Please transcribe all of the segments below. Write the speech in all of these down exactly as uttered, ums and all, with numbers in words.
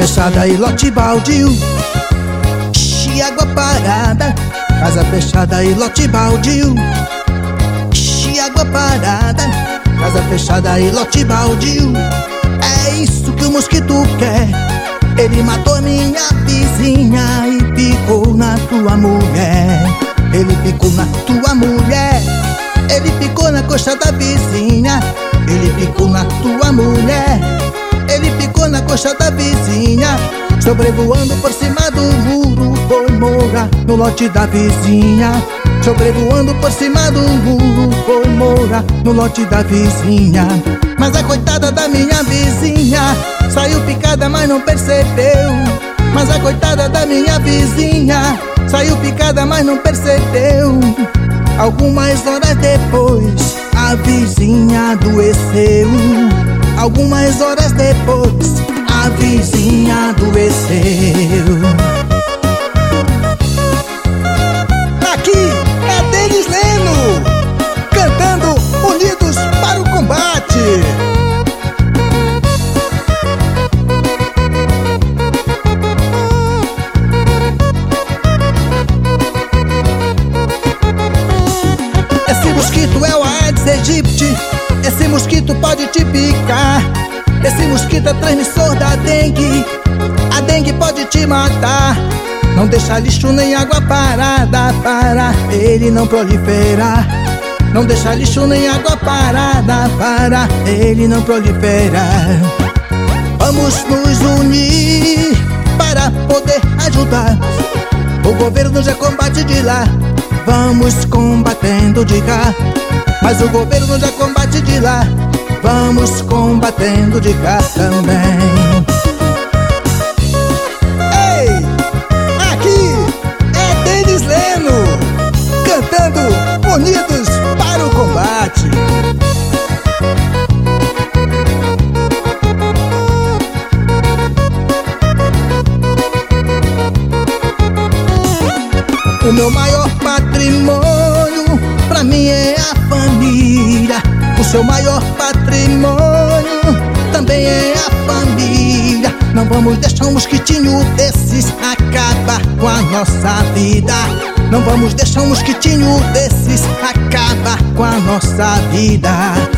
fechada e lote baldio, e água parada. Casa fechada e lote baldio, e água parada. Casa fechada e lote baldio. É isso que o mosquito quer. Ele matou minha vizinha e picou na tua mulher. Ele picou na tua mulher. Ele picou na coxa da vizinha. Ele picou na tua mulher. Ele picou na coxa da vizinha. Sobrevoando por cima do muro, foi morar no lote da vizinha. Sobrevoando por cima do muro, foi morar no lote da vizinha. Mas a coitada da minha vizinha saiu picada, mas não percebeu. Mas a coitada da minha vizinha saiu picada, mas não percebeu. Algumas horas depois, a vizinha adoeceu. Algumas horas depois, a vizinha adoeceu. Aqui é Denis Leno, cantando Unidos para o Combate. Esse mosquito é o Aedes aegypti. Esse mosquito pode te picar. Esse mosquito é transmissor da dengue. A dengue pode te matar. Não deixa lixo nem água parada para ele não proliferar. Não deixa lixo nem água parada para ele não proliferar. Vamos nos unir para poder ajudar. O governo já combate de lá, vamos combatendo de cá. Mas o governo já combate de lá, vamos combatendo de cá também. Ei, aqui é Denis Leno, cantando Unidos para o Combate. O meu maior patrimônio pra mim é a família. O seu maior patrimônio também é a família. Não vamos deixar um mosquitinho desses acabar com a nossa vida. Não vamos deixar um mosquitinho desses acabar com a nossa vida.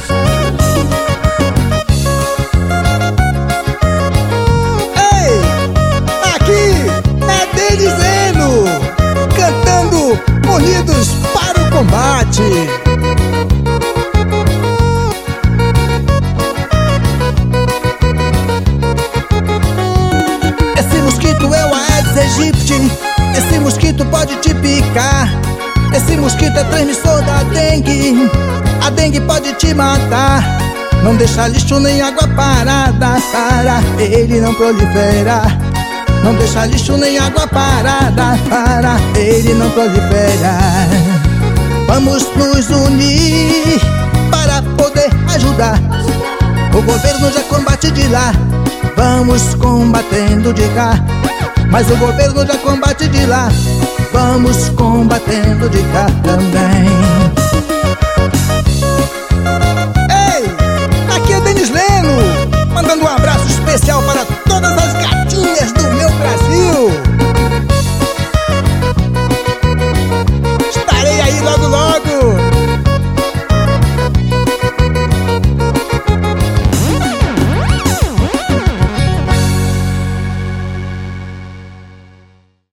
Ei, aqui é Denis Leno, cantando Unidos para o Combate. Esse mosquito é o Aedes aegypti. Esse mosquito pode te picar. Esse mosquito é transmissor da dengue. A dengue pode te matar. Não deixa lixo nem água parada para ele não proliferar. Não deixa lixo nem água parada para ele não proliferar. Vamos nos unir para poder ajudar. O governo já combate de lá, vamos combatendo de cá. Mas o governo já combate de lá, vamos combatendo de cá também.